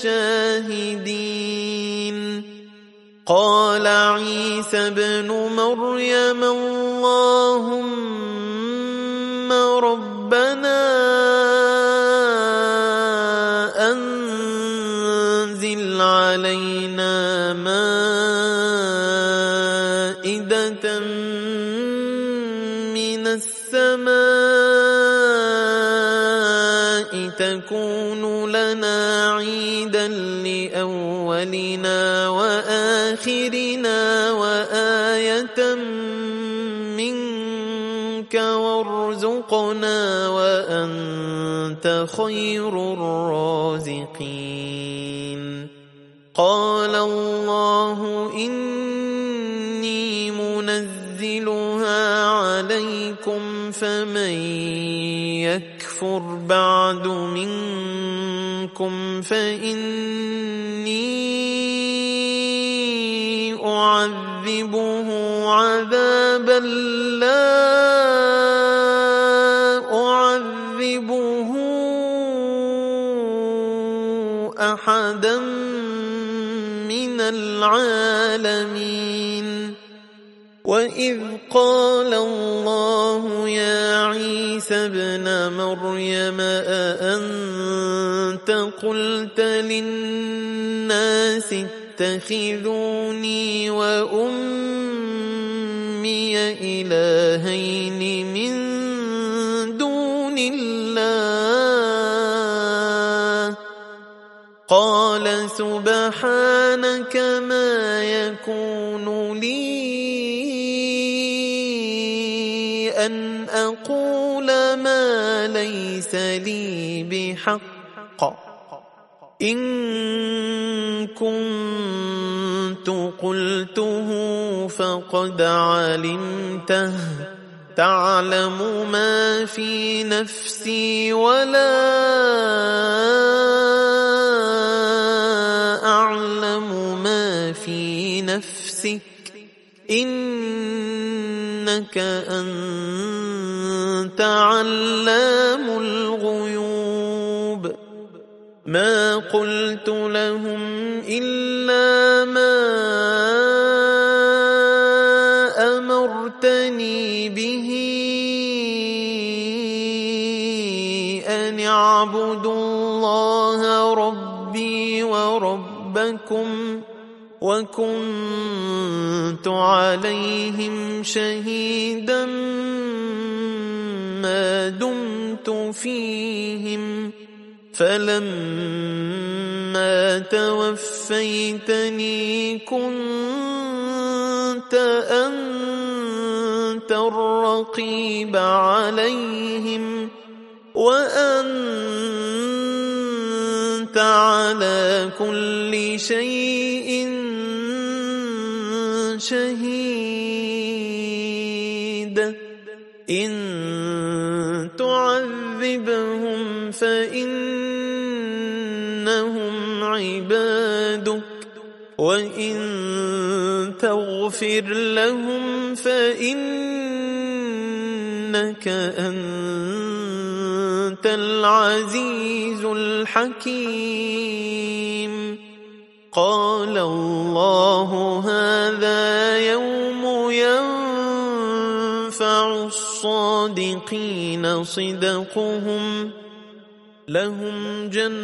الشاهدين قال عيسى ابن مريم اللهم ربنا أنزل علينا مائدة من السماء تكون لنا عيدا لأولنا وآخرنا وآية منك وارزقنا وأنت خير الرازقين. قال الله إني منزلها عليكم فمن يكفر بعد منكم فإني أعذبه عذابا لا أعذبه أحدا من العالمين. وإذ قال الله يا عيسى ابن مريم أأنت قلت للناس اتخذوني وأمي إلهين من دون الله؟ قال سبحانك ما يكون لي أن أقول ما ليس لي بحق، إن كنت قلته فقد علمته، تعلم ما في نفسي ولا أعلم ما في نفسك، إنك أنت علام الغيوب. ما قلت لهم إلا ما أمرتني به أن اعبدوا الله ربي وربكم، وكنت عليهم شهيدا ما دمت فيهم، فلما توفيتني كنت أنت الرقيب عليهم، وأنت على كل شيء شهيد. إن تعذبهم فإنهم عبادك، وإن تغفر لهم فإنك أنت العزيز الحكيم. قال الله هذا يوم ينفع الصادقين صدقهم، لهم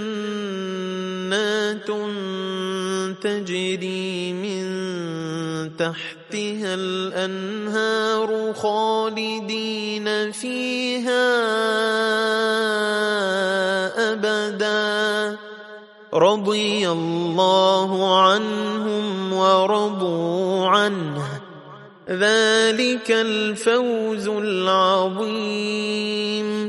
جنات تجري من تحتها الأنهار خالدين فيها أبدا، رضي الله عنهم ورضوا عنه، ذلك الفوز العظيم.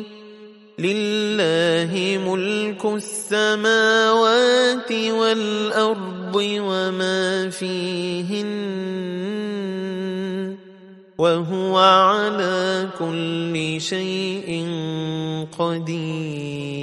لله ملك السماوات والأرض وما فيهن، وهو على كل شيء قدير.